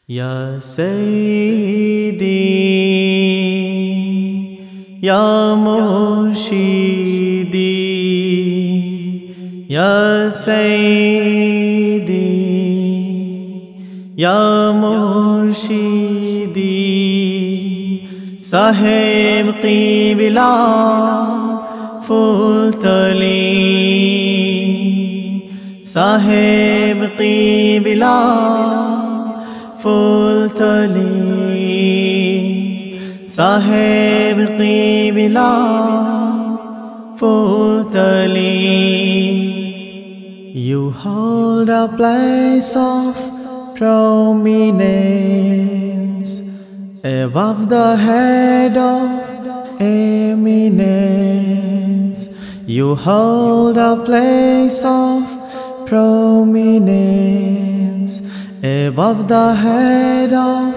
Ya Sayyidi, Ya Murshidi, Ya Sayyidi, Ya Murshidi, Sahib Qibla Fultali, Sahib Qibla Fultali, Sahib Qibla Fultali. You hold a place of prominence above the head of eminence. You hold a place of prominence above the head of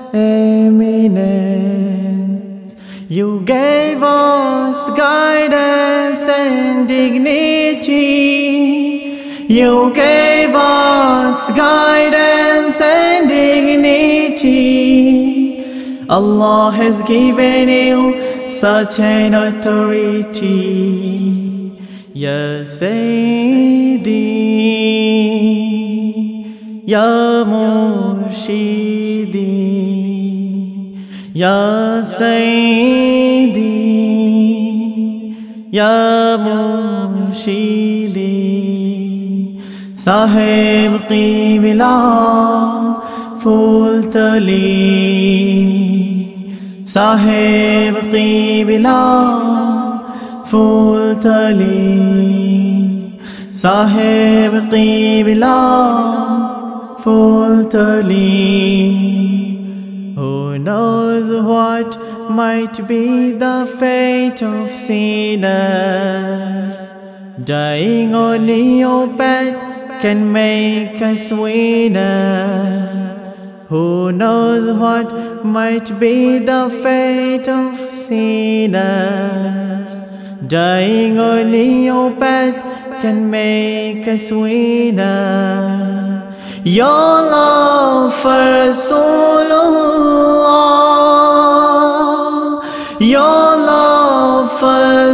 eminence. You gave us guidance and dignity. You gave us guidance and dignity. Allah has given you such an authority. Ya Sayyidi, Ya Murshidi, Ya Sayyidi, Ya Murshidi, Sahib Qibla Fultali, Sahib Qibla Fultali, Sahib Qibla Fultali. Who knows what might be the fate of sinners? Dying on your path can make us winner. Who knows what might be the fate of sinners? Dying on your path can make us winner. Your love for Rasulullah, your love for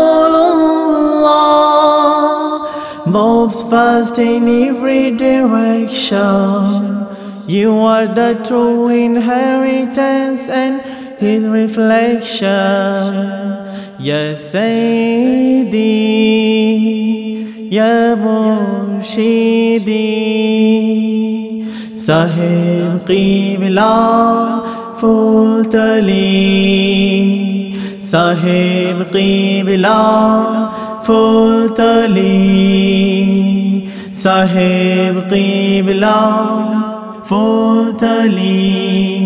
Rasulullah moves past in every direction. You are the true inheritance and His reflection. Ya Sayyidi, Ya Murshidi, Sahib Qibla Fultali, Sahib Qibla Fultali, Sahib Qibla Fultali.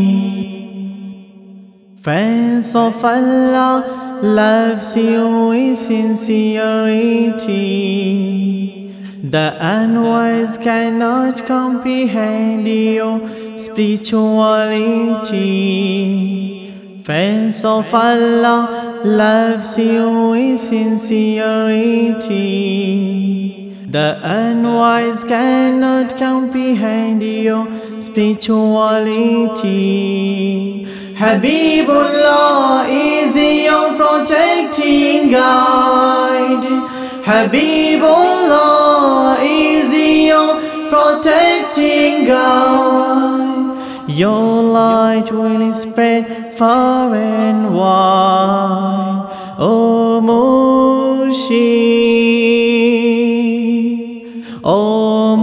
Friends of Allah loves you with sincerity. The unwise cannot comprehend your spirituality. Friends of Allah loves you with sincerity. The unwise cannot comprehend your spirituality. Habibullah is your protecting guide. Habibullah is your protecting guide. Your light will spread far and wide. O Murshid, O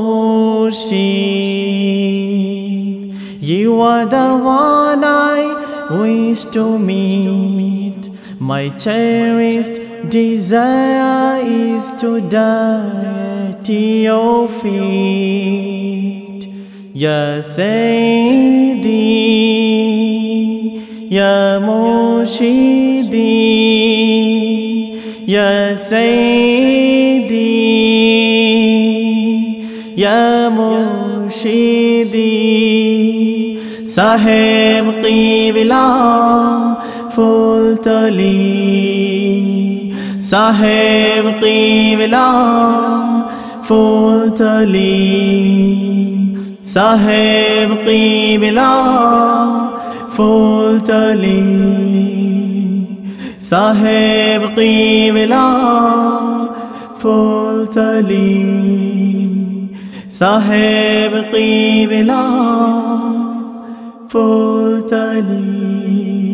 Murshid, you are the one I wish to meet. My cherished desire is to die at your feet. Ya Sayyidi, Ya Murshidi, Ya Sayyidi, Ya Murshidi, Sahib Qibla Fultali, Sahib Qibla Fultali, Saheb Qibla फूलतली, Saheb Qibla फूलतली, Saheb Qibla फूलतली।